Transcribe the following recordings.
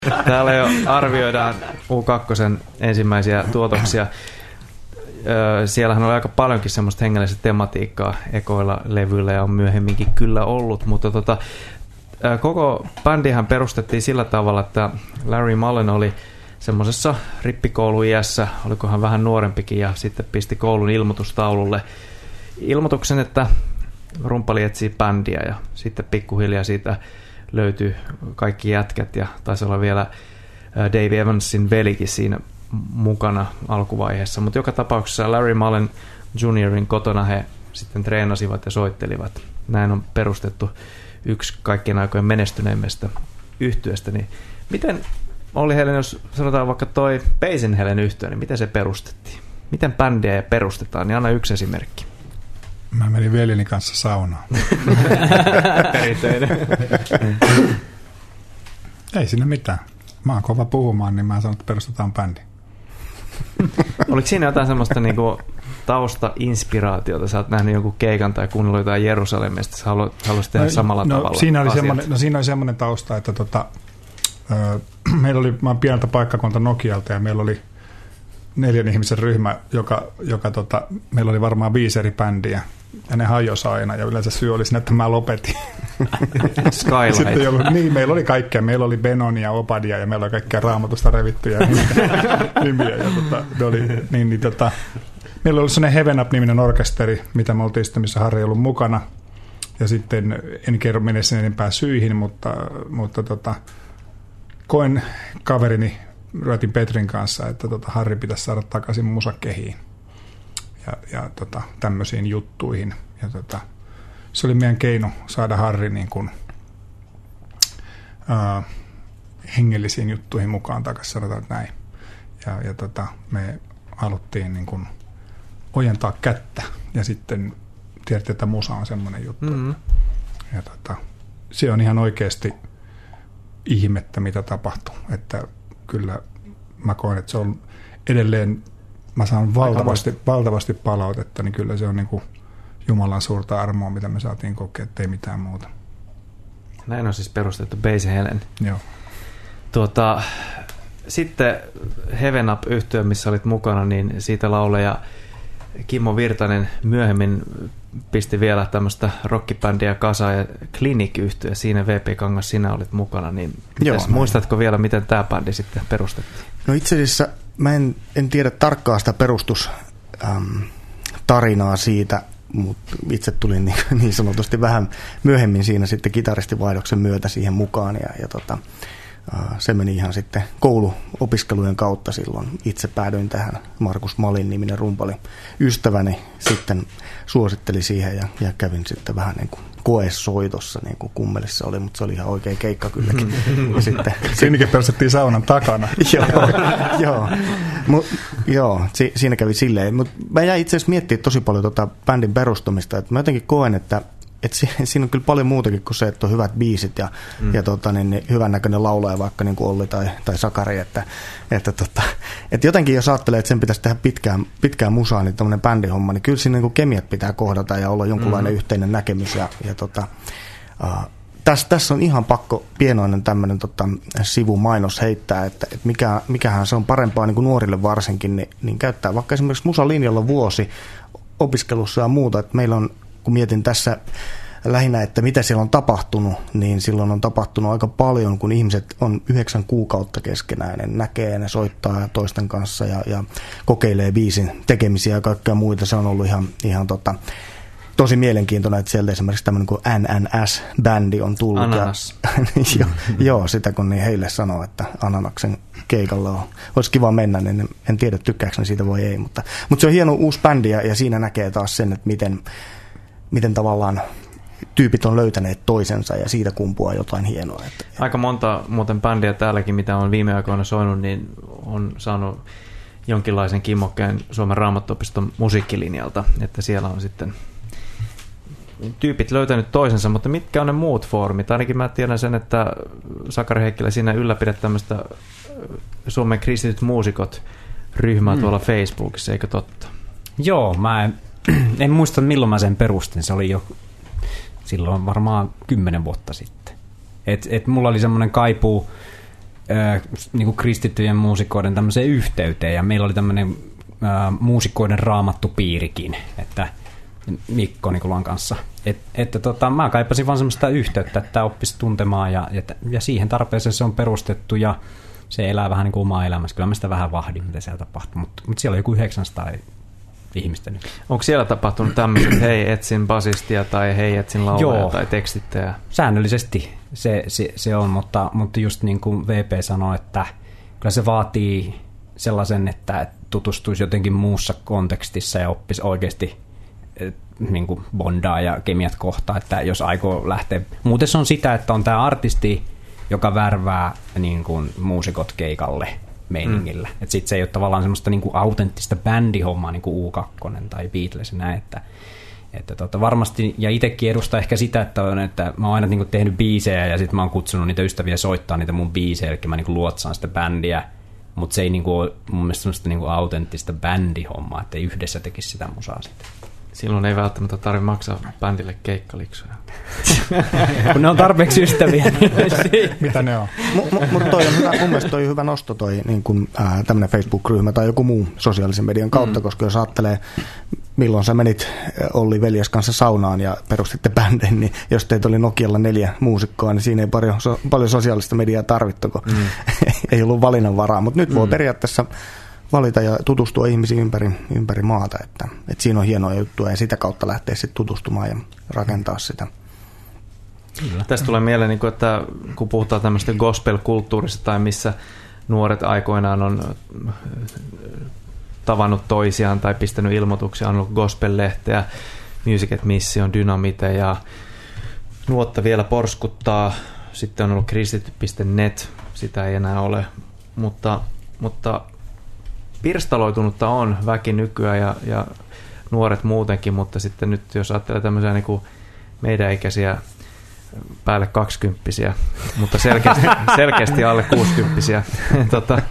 Täällä jo arvioidaan U2 ensimmäisiä tuotoksia. Siellähän oli aika paljonkin semmoista hengellistä tematiikkaa ekoilla levyillä ja on myöhemminkin kyllä ollut, mutta koko bändihän perustettiin sillä tavalla, että Larry Mullen oli semmoisessa rippikouluiässä, olikohan vähän nuorempikin, ja sitten pisti koulun ilmoitustaululle ilmoituksen, että rumpali etsii bändiä, ja sitten pikkuhiljaa siitä löytyi kaikki jätkät, ja taisi olla vielä Dave Evansin velikin siinä mukana alkuvaiheessa, mutta joka tapauksessa Larry Mullen Juniorin kotona he sitten treenasivat ja soittelivat. Näin on perustettu yksi kaikkien aikojen menestyneimmistä yhtyeestä. Niin miten oli Helen, jos sanotaan vaikka toi Basin Helen yhtye, niin miten se perustettiin? Miten bändiä perustetaan? Niin anna yksi esimerkki. Mä menin veljeni kanssa saunaan. Perinteinen. Ei siinä mitään. Mä oon kova puhumaan, niin mä sanon, että perustetaan bändi. Oliko siinä jotain semmoista niinku tausta-inspiraatiota? Sä oot nähnyt jonkun keikan tai kuunnellut jotain Jerusalemista, sä haluaisit tehdä samalla tavalla siinä oli semmoinen tausta, että meillä oli, mä oon pieneltä paikkakunta Nokialta, ja meillä oli 4 ihmisen ryhmä, meillä oli varmaan 5 eri bändiä, ja ne hajosi aina, ja yleensä syy oli siinä, että mä lopetin. Skylight. Niin, meillä oli kaikkea. Meillä oli Benonia, Obadia, ja meillä oli kaikkea Raamatusta revittyjä nimiä. Ja meillä oli sellainen Heaven Up-niminen orkesteri, mitä me oltiin sitten, missä Harri ollut mukana. Ja sitten en kerro mene sen enempää syihin, mutta koen kaverini Ruotin Petrin kanssa, että Harri pitäisi saada takaisin musakehiin ja tämmöisiin juttuihin. Ja se oli meidän keino saada Harri niin kuin, hengellisiin juttuihin mukaan takaisin, sanotaan näin. Ja me haluttiin niin kuin ojentaa kättä, ja sitten tiedätte, että musa on semmoinen juttu. Mm-hmm. Ja se on ihan oikeasti ihmettä, mitä tapahtuu. Että kyllä mä koen, että se on edelleen, mä saan valtavasti palautetta, niin kyllä se on niin kuin Jumalan suurta armoa, mitä me saatiin kokea, ettei mitään muuta. Näin on siis perustettu Basin Helen. Joo. Sitten Heaven Up-yhtye, missä olit mukana, niin siitä lauleja Kimmo Virtanen myöhemmin pisti vielä tämmöistä rockibändiä kasaan, ja Clinic-yhtye, siinä V.P. Kangas sinä olit mukana, niin muistatko vielä, miten tämä bändi sitten perustettiin? No itse asiassa mä en tiedä tarkkaa sitä perustustarinaa siitä, mutta itse tulin niin sanotusti vähän myöhemmin siinä sitten kitaristivaihdoksen myötä siihen mukaan, ja se meni ihan sitten kouluopiskelujen kautta silloin. Itse päädyin tähän. Markus Malin niminen rumpali ystäväni sitten suositteli siihen, ja kävin sitten vähän niin kuin koesoitossa, niin kuin Kummelissa oli, mutta se oli ihan oikea keikka kylläkin. Siinäkin perustettiin saunan takana. Joo, siinä kävi silleen. Mutta mä jäin itse asiassa miettimään tosi paljon bändin perustamista. Että mä jotenkin koen, että siinä on kyllä paljon muutakin kuin se, että on hyvät biisit ja hyvän näköinen laulaja, vaikka niin kuin Olli tai Sakari. Että jotenkin jos ajattelee, että sen pitäisi tehdä pitkään musaa, niin tämmöinen bändihomma, niin kyllä siinä niin kuin kemiat pitää kohdata ja olla jonkunlainen yhteinen näkemys. Tässä on ihan pakko pienoinen tämmöinen sivumainos heittää, että mikähän se on parempaa niin kuin nuorille varsinkin, niin käyttää vaikka esimerkiksi musalinjalla vuosi opiskelussa ja muuta, että meillä on, kun mietin tässä lähinnä, että mitä siellä on tapahtunut, niin silloin on tapahtunut aika paljon, kun ihmiset on 9 kuukautta keskenään, ne näkee, ne soittaa toisten kanssa ja kokeilee biisin tekemisiä ja kaikkea muita. Se on ollut ihan tosi mielenkiintoinen, että sieltä esimerkiksi tämmöinen kuin NNS-bändi on tullut. Ananas. Joo, sitä kun niin heille sanoo, että Ananaksen keikalla olisi kiva mennä, niin en tiedä tykkääkö ne siitä vai ei, mutta se on hieno uusi bändi, ja siinä näkee taas sen, että miten tavallaan tyypit on löytäneet toisensa, ja siitä kumpuaa jotain hienoa. Aika monta muuten bändiä täälläkin, mitä on viime aikoina soinut, niin on saanut jonkinlaisen kimmokkeen Suomen Raamattuopiston musiikkilinjalta, että siellä on sitten tyypit löytänyt toisensa, mutta mitkä on ne muut foorumit? Ainakin mä tiedän sen, että Sakari Heikkilä siinä ylläpidät tämmöistä Suomen kristityt muusikot -ryhmää tuolla Facebookissa, eikö totta? Joo, mä en muista milloin mä sen perustin, se oli jo silloin varmaan 10 vuotta sitten. Et mulla oli semmoinen kaipuu niin kuin kristittyjen muusikoiden tämmöiseen yhteyteen, ja meillä oli tämmöinen muusikoiden raamattupiirikin, että Mikko Nikulan kanssa. Mä kaipasin vaan semmoista yhteyttä, että oppisi tuntemaan, ja siihen tarpeeseen se on perustettu, ja se elää vähän niin kuin omaa elämässä. Kyllä mä sitä vähän vahdin, mitä siellä tapahtuu, mutta siellä on joku 900 ihmistä nyt. Onko siellä tapahtunut tämmöiset, hei etsin basistia tai hei etsin laulajaa tai tekstittäjää? Säännöllisesti se on, mutta just niin kuin VP sanoi, että kyllä se vaatii sellaisen, että tutustuisi jotenkin muussa kontekstissa ja oppisi oikeasti niin kuin bondaa ja kemiat kohtaa, että jos aikoo lähteä. Muuten se on sitä, että on tämä artisti, joka värvää niin kuin muusikot keikalle meiningillä. Että sitten se ei ole tavallaan semmoista niin kuin autenttista bändihommaa, niin kuin U2 tai Beatles ja näin, että varmasti, ja itsekin edustaa ehkä sitä, että mä oon aina niin kuin tehnyt biisejä ja sitten mä oon kutsunut niitä ystäviä soittaa niitä mun biisejä, eli mä niin kuin luotsaan sitä bändiä, mutta se ei niin kuin ole mun mielestä semmoista niin kuin autenttista bändihommaa, että ei yhdessä tekisi sitä musaa sitten. Silloin ei välttämättä tarvitse maksaa bändille keikkaliksuja. Kun ne on tarpeeksi ystäviä. Mitä ne on? Mutta toi on hyvä, mun mielestä toi on hyvä nosto toi niin kun, tämmöinen Facebook-ryhmä tai joku muu sosiaalisen median kautta, koska jos ajattelee, milloin sä menit Olli veljes kanssa saunaan ja perustitte bändin, niin jos teitä oli Nokialla 4 muusikkoa, niin siinä ei paljon sosiaalista mediaa tarvittu, kun ei ollut valinnanvaraa. Mutta nyt voi periaatteessa valita ja tutustua ihmisiin ympäri maata, että siinä on hienoja juttuja ja sitä kautta lähteä sitten tutustumaan ja rakentaa sitä. Kyllä. Tästä tulee mieleen, että kun puhutaan tämmöistä gospel-kulttuurista tai missä nuoret aikoinaan on tavannut toisiaan tai pistänyt ilmoituksia, on ollut gospel-lehteä, Music at Mission, Dynamite ja Nuotta vielä porskuttaa, sitten on ollut kristitty.net, sitä ei enää ole, mutta pirstaloitunutta on väki nykyään ja nuoret muutenkin, mutta sitten nyt jos ajattelee tämmöisiä niin kuin meidän ikäisiä päälle 20-vuotiaita, mutta selkeästi alle 60-vuotiaita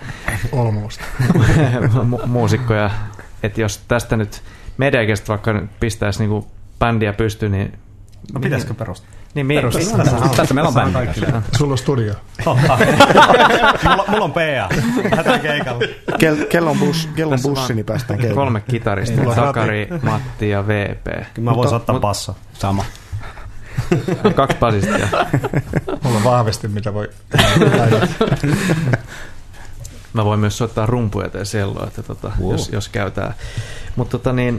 muusikkoja, että jos tästä nyt meidän ikäiset vaikka pistäisi niin kuin bändiä pystyyn, niin no pitäisikö perustaa? Niin, tässä meillä on bändi. Sulla on studio. Mulla on PA. Lähdetään keikalle. Kellon bussi, niin päästään keikalle. 3 kitaristia, Sakari, Matti ja VP. Mä voisin ottaa basso. Sama. 2 basistia. Mulla on vahvasti, mitä voi Mä voin myös soittaa rumpuja tai selloa, että jos käytää. Mutta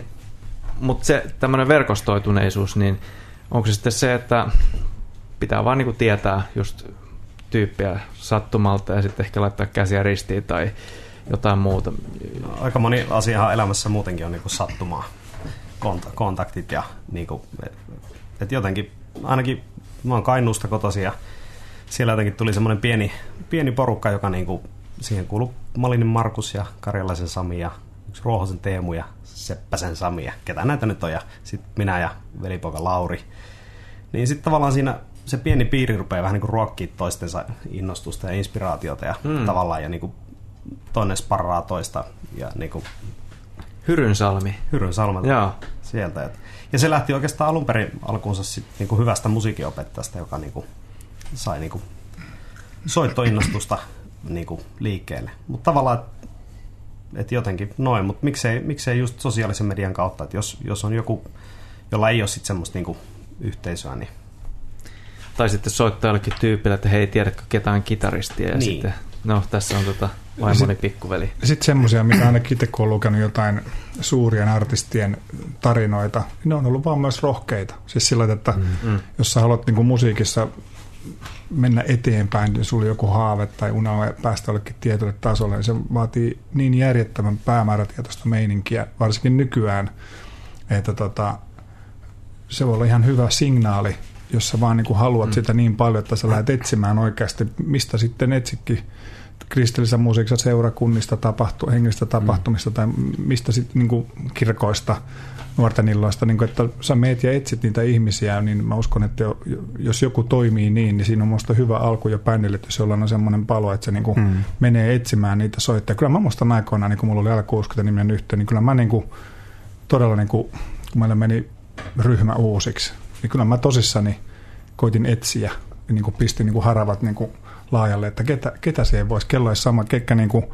se tämmöinen verkostoituneisuus, niin onko se sitten se, että pitää vaan niinku tietää just tyyppiä sattumalta ja sitten ehkä laittaa käsiä ristiin tai jotain muuta? Aika moni asiahan elämässä muutenkin on niinku sattumaa, kontaktit ja niinku, et jotenkin, ainakin mä oon Kainuusta kotoisin ja siellä jotenkin tuli semmoinen pieni porukka, joka niinku, siihen kuului Malinin Markus ja Karjalaisen Sami ja yksi Ruohosen Teemu ja Seppäsen Sami ja ketä näitä nyt on ja sitten minä ja velipoika Lauri. Niin sitten tavallaan siinä se pieni piiri rupeaa vähän niin kuin ruokkia toistensa innostusta ja inspiraatiota ja tavallaan ja niin kuin toinen sparraa toista ja niin kuin Hyrynsalmi. Hyrynsalmelta sieltä. Ja se lähti oikeastaan alun perin alkuunsa sit niin kuin hyvästä musiikinopettajasta, joka niin kuin sai niin kuin soittoinnostusta niin kuin liikkeelle. Mutta tavallaan, että jotenkin noin, mutta miksei just sosiaalisen median kautta, että jos on joku, jolla ei ole sitten semmoista niin kuin yhteisöä, niin tai sitten soittaa jollekin tyypille, että hei, tiedätkö ketään kitaristia ja niin. Sitten, no tässä on vaimoni pikkuveli. Sitten semmoisia, mitä ainakin itse kun on lukenut jotain suurien artistien tarinoita, ne on ollut vaan myös rohkeita. Siis sillä, että jos sä haluat niin kuin musiikissa mennä eteenpäin, niin sulla on joku haave tai unelma päästä jollekin tietylle tasolle, niin se vaatii niin järjettömän päämäärätietoista meininkiä, varsinkin nykyään, että se voi olla ihan hyvä signaali, jos sä vaan niin kuin haluat sitä niin paljon, että sä lähdet etsimään oikeasti, mistä sitten etsikin kristillisessä musiikissa seurakunnista hengellistä tapahtumista tai mistä sitten niin kuin kirkoista, nuorten illoista, niin kuin, että sä meet ja etsit niitä ihmisiä, niin mä uskon, että jos joku toimii niin siinä on musta hyvä alku jo bändille, että jos jollain on semmoinen palo, että se niin kuin menee etsimään niitä soittajia. Kyllä mä muistan aikoinaan, niin kun mulla oli L60-niminen yhteen, niin kyllä mä niin kuin, todella, niin kuin, kun meillä meni ryhmä uusiksi, niin kyllä mä tosissani koitin etsiä ja niin kuin pistin niin kuin haravat niin kuin laajalle, että ketä se ei voisi, kello olisi sama, ketkä niin kuin,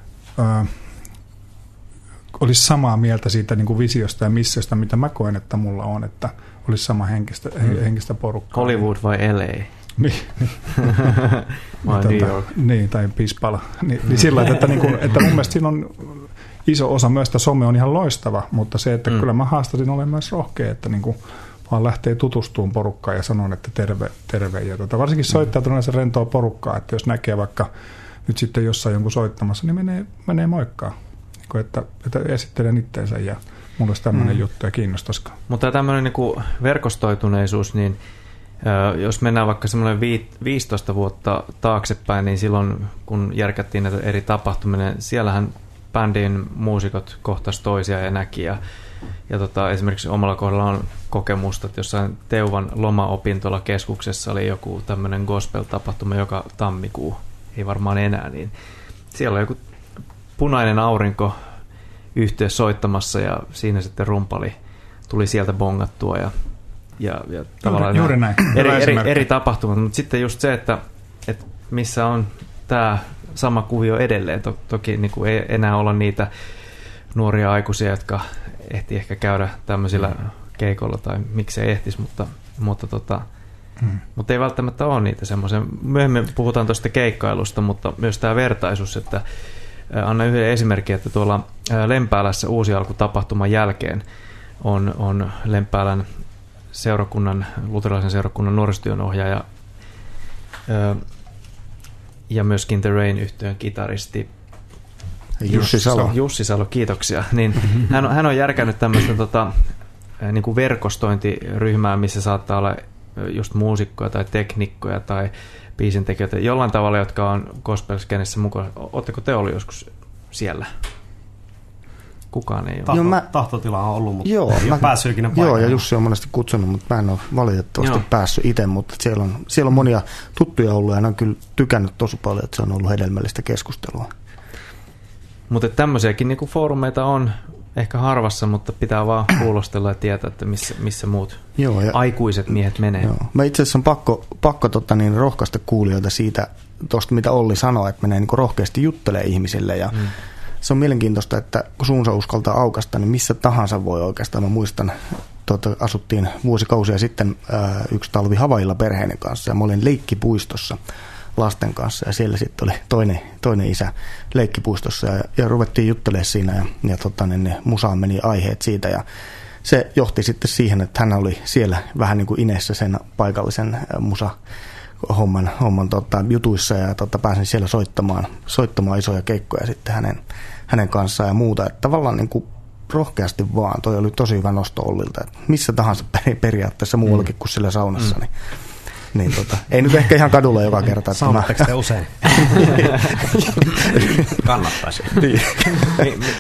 olisi samaa mieltä siitä niin kuin visiosta ja missiosta, mitä mä koen, että mulla on, että olisi sama henkistä porukkaa. Hollywood vai LA? Niin. Vai New York? Niin, tai Pispala. Niin sillä että, niin kuin, että mun mielestä siinä on iso osa myös, että some on ihan loistava, mutta se, että kyllä mä haastasin olen myös rohkea, että niin kuin vaan lähtee tutustumaan porukkaan ja sanon, että terve. Ja varsinkin soittaa yleensä rentoa porukkaa, että jos näkee vaikka nyt sitten jossain jonkun soittamassa, niin menee moikkaan. Niin että esittelen itteensä ja mulla olisi tämmöinen juttu ja kiinnostaisikaan. Mutta tämmöinen niin verkostoituneisuus, niin jos mennään vaikka semmoinen 15 vuotta taaksepäin, niin silloin kun järkättiin näitä eri tapahtumia, niin siellähän bändin muusikot kohtasi toisia ja näki. Ja esimerkiksi omalla kohdalla on kokemusta, että jossain Teuvan lomaopintolakeskuksessa oli joku tämmöinen gospel-tapahtuma joka tammikuu, ei varmaan enää, niin siellä oli joku Punainen aurinko -yhtye soittamassa ja siinä sitten rumpali tuli sieltä bongattua ja tavallaan juuri näin. Eri tapahtumat, mutta sitten just se, että missä on tämä sama kuvio edelleen. Toki niin kuin ei enää olla niitä nuoria aikuisia, jotka ehti ehkä käydä tämmöisillä keikoilla tai miksei ehtisi, mutta ei välttämättä ole niitä semmoisia. Myöhemmin puhutaan tuosta keikkailusta, mutta myös tämä vertaisuus, että anna yhden esimerkin, että tuolla Lempäälässä Uusi alku -tapahtuman jälkeen on Lempäälän luterilaisen seurakunnan nuorisotyön ohjaaja ja myöskin The Rain -yhtyeen kitaristi Jussi Salo, kiitoksia. Niin hän on järkännyt tämmöistä niin kuin verkostointiryhmää, missä saattaa olla just muusikkoja tai teknikkoja tai biisintekijöitä jollain tavalla, jotka on gospel-skenissä mukana. Oletteko te ollut joskus siellä? Kukaan ei ole. Tahtotila on ollut, mutta ei ole päässyt ikinä paikalle. Joo, ja Jussi on monesti kutsunut, mutta mä en ole valitettavasti päässyt itse, mutta siellä on monia tuttuja ollut ja ne on kyllä tykännyt tosi paljon, että se on ollut hedelmällistä keskustelua. Mutta tämmöisiäkin niinku foorumeita on ehkä harvassa, mutta pitää vaan kuulostella ja tietää, että missä muut aikuiset miehet menee. Joo. Mä itse asiassa on pakko rohkaista kuulijoita siitä, tuosta mitä Olli sanoi, että menee niinku rohkeasti juttelee ihmisille ja se on mielenkiintoista, että kun suunsa uskaltaa aukasta, niin missä tahansa voi oikeastaan. Mä muistan, asuttiin vuosikausia sitten yksi talvi Havailla perheiden kanssa ja mä olin leikkipuistossa lasten kanssa ja siellä sitten oli toinen isä leikkipuistossa ja ruvettiin juttelemaan siinä ja musaan meni aiheet siitä ja se johti sitten siihen, että hän oli siellä vähän niin kuin ineessä sen paikallisen homman jutuissa ja pääsin siellä soittamaan isoja keikkoja sitten hänen kanssaan ja muuta. Että tavallaan niin kuin rohkeasti vaan, toi oli tosi hyvä nosto Ollilta, että missä tahansa periaatteessa muuallakin kuin siellä saunassa, niin ei nyt ehkä ihan kadulla joka kerta. Saunatteko te usein? Kannattaisi.